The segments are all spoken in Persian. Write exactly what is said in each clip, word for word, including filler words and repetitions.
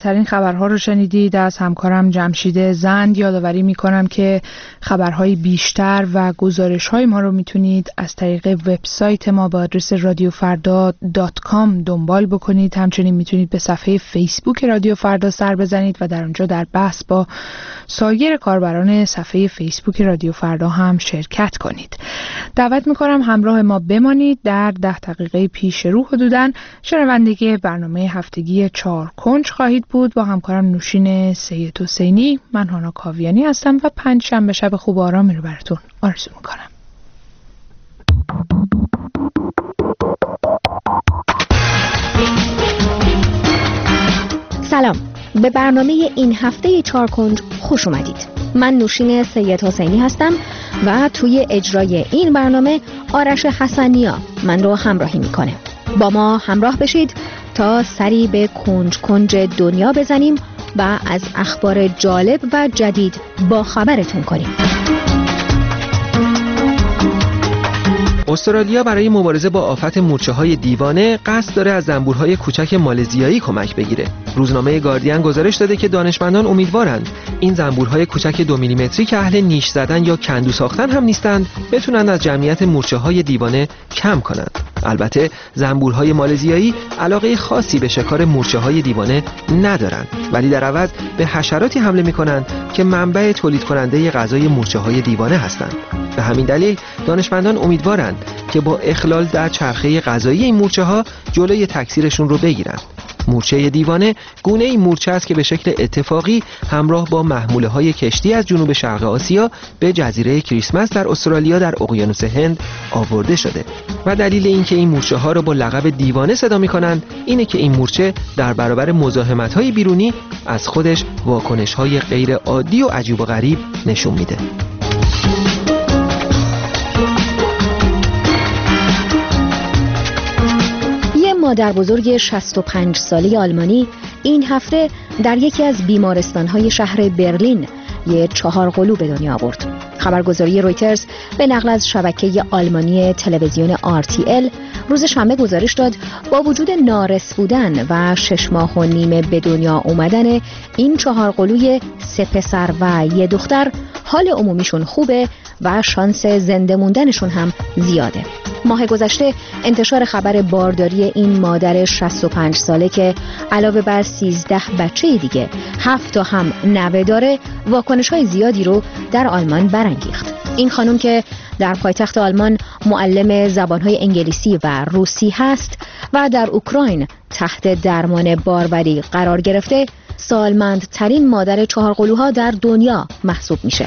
ترین خبرها رو شنیدید. از همکارم جمشید زند یادآوری میکنم که خبرهای بیشتر و گزارش‌های ما رو میتونید از طریق وبسایت ما با آدرس رادیو فردا دات کام دنبال بکنید. همچنین میتونید به صفحه فیسبوک رادیو فردا سر بزنید و در اونجا در بحث با سایر کاربران صفحه فیسبوک رادیو فردا هم شرکت کنید. دعوت میکنم همراه ما بمانید. در ده دقیقه پیش رو حدوداً شنوندگی برنامه هفتگی چهار کنج خواهید بود با همکارم نوشین سید حسینی. من هانا کاویانی هستم و پنج شنبه شب خوب و آرامی رو براتون آرزو میکنم. سلام، به برنامه این هفته چهار کنج خوش اومدید. من نوشین سید حسینی هستم و توی اجرای این برنامه آرش حسنیا من رو همراهی میکنه. با ما همراه بشید تا سری به کنج کنج دنیا بزنیم و از اخبار جالب و جدید با خبرتون کنیم. استرالیا برای مبارزه با آفت مورچه‌های دیوانه قصد داره از زنبورهای کوچک مالزیایی کمک بگیره. روزنامه گاردین گزارش داده که دانشمندان امیدوارند این زنبورهای کوچک دو میلیمتری که اهل نیش زدن یا کندو ساختن هم نیستند بتونن از جمعیت مورچه‌های دیوانه کم کنند. البته زنبورهای مالزیایی علاقه خاصی به شکار مورچه‌های دیوانه ندارند، ولی در عوض به حشراتی حمله می‌کنند که منبع تولید کننده غذای مورچه‌های دیوانه هستند. به همین دلیل دانشمندان امیدوارند که با اخلال در چرخه غذایی این مورچه‌ها جلوی تکثیرشون رو بگیرند. مورچه دیوانه گونه این مورچه است که به شکل اتفاقی همراه با محموله‌های کشتی از جنوب شرق آسیا به جزیره کریسمس در استرالیا در اقیانوس هند آورده شده و دلیل اینکه این مورچه‌ها را با لقب دیوانه صدا می‌کنند اینه که این مورچه در برابر مزاحمت‌های بیرونی از خودش واکنش‌های غیر عادی و عجیب و غریب نشون میده. مادر بزرگ شصت و پنج ساله آلمانی این هفته در یکی از بیمارستان‌های شهر برلین یک چهارقلو به دنیا آورد. خبرگزاری رویترز به نقل از شبکه آلمانی تلویزیون آر تی ال روز شنبه گزارش داد با وجود نارس بودن و شش ماه و نیم به دنیا اومدن این چهارقلوی سه پسر و یه دختر حال عمومیشون خوبه و شانس زنده موندنشون هم زیاده. ماه گذشته انتشار خبر بارداری این مادر شصت و پنج ساله که علاوه بر سیزده بچه دیگه هفت تا هم نوه داره واکنش‌های زیادی رو در آلمان برانگیخت. این خانم که در پایتخت آلمان معلم زبان‌های انگلیسی و روسی هست و در اوکراین تحت درمان باروری قرار گرفته، سالمندترین مادر چهارقلوها در دنیا محسوب میشه.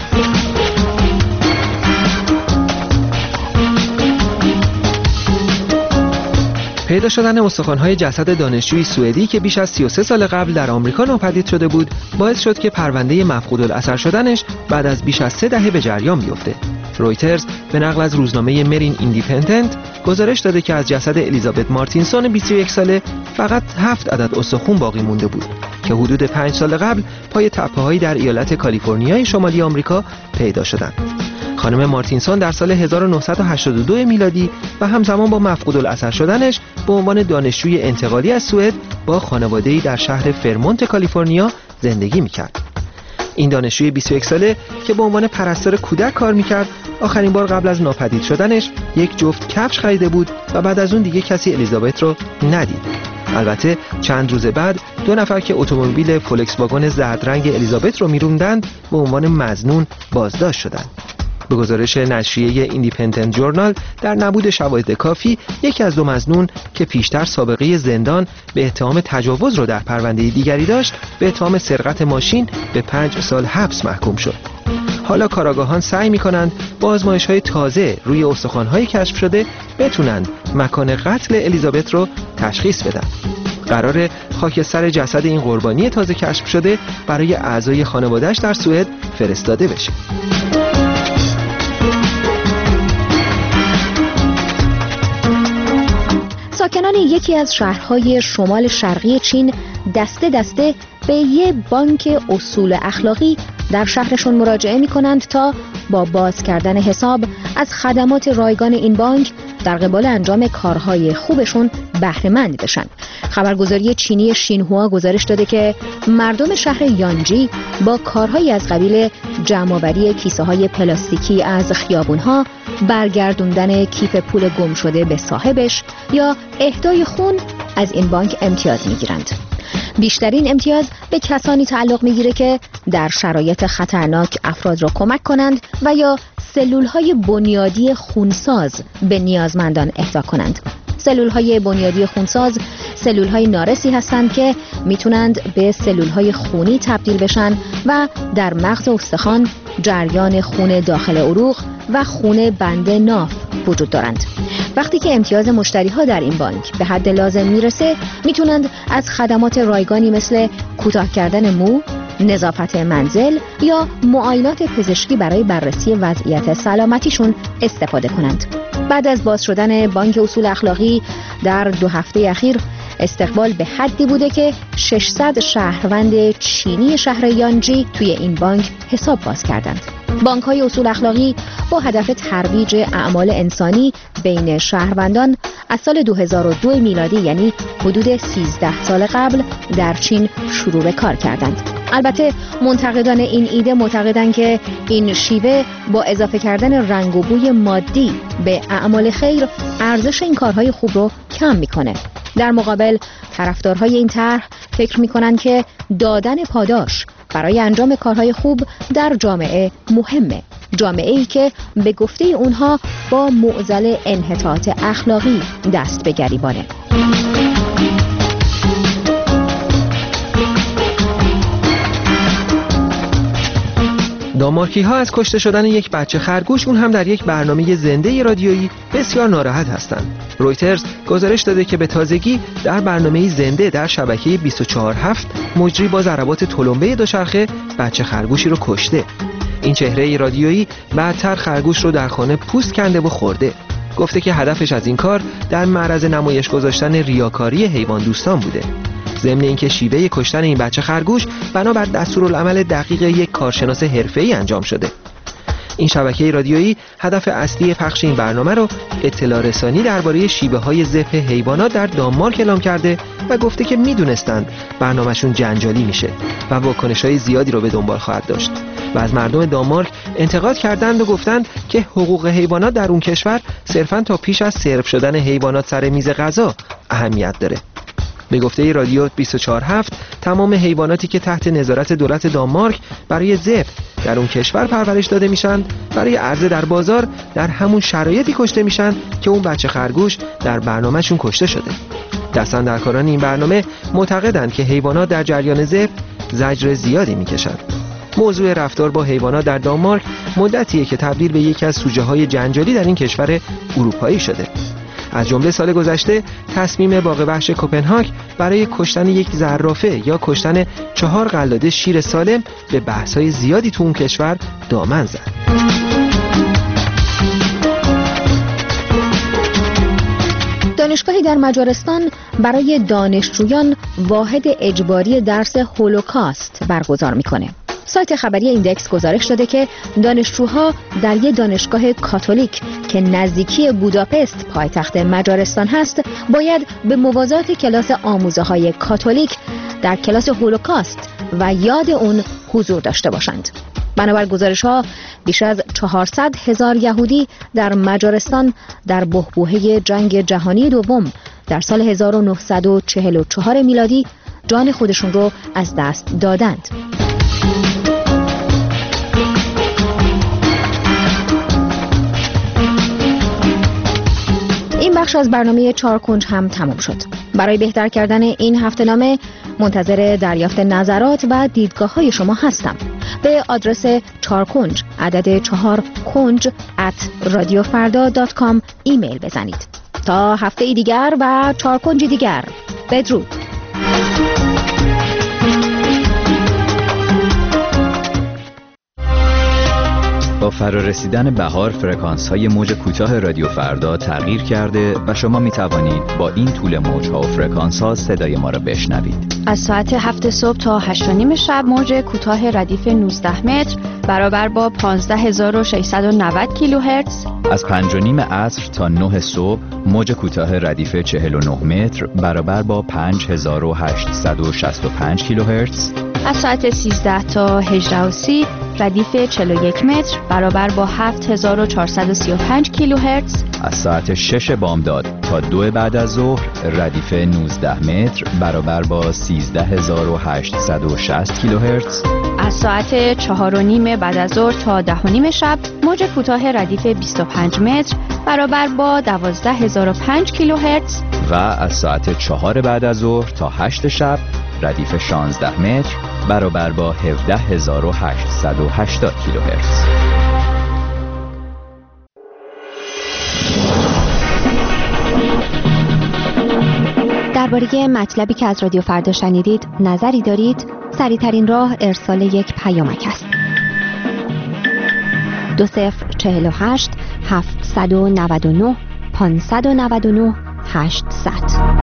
پیدا شدن استخوان‌های جسد دانشجوی سوئدی که بیش از سی و سه سال قبل در آمریکا ناپدید شده بود باعث شد که پرونده مفقودالاثر شدنش بعد از بیش از سه دهه به جریان بیفته. رویترز به نقل از روزنامه مرین ایندیپندنت گزارش داده که از جسد الیزابت مارتینسون بیست و یک ساله فقط هفت عدد استخوان باقی مونده بود که حدود پنج سال قبل پای تپه‌هایی در ایالت کالیفرنیای شمالی آمریکا پیدا شدند. خانم مارتینسون در سال هزار و نهصد و هشتاد و دو میلادی و همزمان با مفقودالاثر شدنش به عنوان دانشجوی انتقالی از سوئد با خانواده‌ای در شهر فرمونت کالیفرنیا زندگی می‌کرد. این دانشجوی بیست و یک ساله که به عنوان پرستار کودک کار می‌کرد، آخرین بار قبل از ناپدید شدنش یک جفت کفش خریده بود و بعد از اون دیگه کسی الیزابت رو ندید. البته چند روز بعد دو نفر که اتومبیل فولکس واگن زرد رنگ الیزابت رو می‌روندند به عنوان مظنون بازداشت شدند. به گزارش نشریه ایندیپندنت جورنال در نبود شواهد کافی یکی از دو مظنون که پیشتر سابقه زندان به اتهام تجاوز رو در پرونده دیگری داشت به اتهام سرقت ماشین به پنج سال حبس محکوم شد. حالا کاراگاهان سعی می‌کنند با آزمایش‌های تازه روی استخوان‌های کشف شده بتونند مکان قتل الیزابت رو تشخیص بدن. قراره خاکستر جسد این قربانی تازه کشف شده برای اعضای خانواده‌اش در سوئد فرستاده بشه. ساکنان یکی از شهرهای شمال شرقی چین دسته دسته به یک بانک اصول اخلاقی در شهرشون مراجعه می کنند تا با باز کردن حساب از خدمات رایگان این بانک در قبال انجام کارهای خوبشون بهره مند بشن. خبرگزاری چینی شینهوا گزارش داده که مردم شهر یانجی با کارهایی از قبیل جمع‌آوری کیسه‌های پلاستیکی از خیابون‌ها، برگردوندن کیف پول گم شده به صاحبش یا اهدای خون از این بانک امتیاز می‌گیرند. بیشترین امتیاز به کسانی تعلق می‌گیره که در شرایط خطرناک افراد را کمک کنند و یا سلول‌های بنیادی خونساز به نیازمندان اهدا کنند. سلول‌های بنیادی خونساز سلول‌های نارسی هستند که میتونند به سلول‌های خونی تبدیل بشن و در مغز استخوان جریان خون داخل عروق و خون بند ناف وجود دارند. وقتی که امتیاز مشتری‌ها در این بانک به حد لازم میرسه، میتونند از خدمات رایگانی مثل کوتاه کردن مو، نظافت منزل یا معاینات پزشکی برای بررسی وضعیت سلامتیشون استفاده کنند. بعد از باز شدن بانک اصول اخلاقی در دو هفته اخیر، استقبال به حدی بوده که ششصد شهروند چینی شهر یانجی توی این بانک حساب باز کردند. بانک‌های اصول اخلاقی با هدف ترویج اعمال انسانی بین شهروندان از سال دو هزار و دو میلادی، یعنی حدود سیزده سال قبل، در چین شروع به کار کردند. البته منتقدان این ایده معتقدند که این شیوه با اضافه کردن رنگ و بوی مادی به اعمال خیر ارزش این کارهای خوب رو کم میکنه. در مقابل طرفدارهای این طرح فکر میکنن که دادن پاداش برای انجام کارهای خوب در جامعه مهمه، جامعه‌ای که به گفته اونها با معضل انحطاط اخلاقی دست به گریبانه. دانمارکی ها از کشته شدن یک بچه خرگوش، اون هم در یک برنامه زنده رادیویی، بسیار ناراحت هستند. رویترز گزارش داده که به تازگی در برنامه زنده در شبکه بیست و چهار هفت مجری با ضربات تلمبه دوچرخه بچه خرگوشی رو کشته. این چهره رادیویی بعدتر خرگوش رو در خانه پوست کنده و خورده. گفته که هدفش از این کار در معرض نمایش گذاشتن ریاکاری حیوان دوستان بوده. ضمن اینکه شیوه کشتن این بچه خرگوش بنابر دستورالعمل دقیق یک کارشناس حرفه‌ای انجام شده. این شبکه رادیویی هدف اصلی پخش این برنامه رو اطلاع رسانی درباره شیوه‌های ذبح حیوانات در دانمارک اعلام کرده و گفته که میدونستند برنامه‌شون جنجالی میشه و واکنش‌های زیادی رو به دنبال خواهد داشت. و از مردم دانمارک انتقاد کردند و گفتند که حقوق حیوانات در اون کشور صرفاً تا پیش از سرو شدن حیوانات سر میز غذا اهمیت داره. به گفته رادیو بیست و چهار هفت، تمام حیواناتی که تحت نظارت دولت دانمارک برای ذبح در اون کشور پرورش داده میشن، برای عرضه در بازار در همون شرایطی کشته میشن که اون بچه خرگوش در برنامه‌شون کشته شده. دستاندرکاران این برنامه معتقدند که حیوانات در جریان ذبح زجر زیادی میکشند. موضوع رفتار با حیوانات در دانمارک مدتیه که تبدیل به یکی از سوژه‌های جنجالی در این کشور اروپایی شده. از جمله سال گذشته تصمیم باغ وحش کوپنهاگ برای کشتن یک زرافه یا کشتن چهار قلاده شیر سالم به بحث‌های زیادی تو اون کشور دامن زد. دانشگاهی در مجارستان برای دانشجویان واحد اجباری درس هولوکاست برگزار میکنه. سایت خبری ایندکس گزارش داده که دانشجوها در یک دانشگاه کاتولیک که نزدیکی بوداپست پایتخت مجارستان هست باید به موازات کلاس آموزه‌های کاتولیک در کلاس هولوکاست و یاد اون حضور داشته باشند. بنابر گزارش‌ها بیش از چهارصد هزار یهودی در مجارستان در بحبوحه جنگ جهانی دوم در سال هزار و نهصد و چهل و چهار میلادی جان خودشون رو از دست دادند. این بخش از برنامه چهار کنج هم تمام شد. برای بهتر کردن این هفته نامه منتظر دریافت نظرات و دیدگاه های شما هستم. به آدرس چهار کنج عدد چهار کنج ات رادیو فردا دات کام ایمیل بزنید. تا هفته ای دیگر و چهار کنج دیگر، بدرود. با فرارسیدن بهار فرکانس‌های موج کوتاه رادیو فردا تغییر کرده و شما می توانید با این طول موج‌ها و فرکانس‌ها صدای ما را بشنوید. از ساعت هفت صبح تا هشت و نیم شب موج کوتاه ردیف نوزده متر برابر با پانزده هزار و ششصد و نود کیلوهرتز. از پنج و نیم عصر تا نه صبح موج کوتاه ردیف چهل و نه متر برابر با پنج هزار و هشتصد و شصت و پنج کیلوهرتز. از ساعت سیزده تا هجده و سی ردیف چهل و یک متر برابر با هفت هزار و چهارصد و سی و پنج کیلوهرتز. از ساعت شش بامداد تا دو بعد از ظهر ردیف نوزده متر برابر با سیزده هزار و هشتصد و شصت کیلوهرتز. از ساعت چهار و نیم بعد از ظهر تا ده و نیم شب موج کوتاه ردیف بیست و پنج متر برابر با دوازده هزار و پنج کیلوهرتز. و از ساعت چهار بعد از ظهر تا هشت شب ردیف شانزده متر برابر با هفده هزار و هشتصد و هشتاد کیلوهرتز. درباره مطلبی که از رادیو فردا شنیدید نظری دارید؟ سریع‌ترین راه ارسال یک پیامک است. دو صفر چهل و هشت هفتصد و نود و نه پانصد و نود و نه هشتصد.